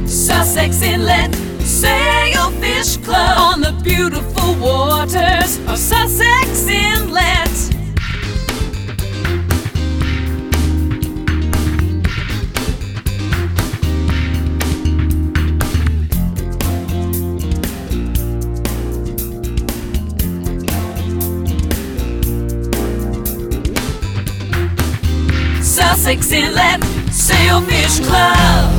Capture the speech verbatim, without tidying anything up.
Sussex Inlet Sailfish Club on the beautiful waters of Sussex Inlet. Sussex Inlet Sailfish Club.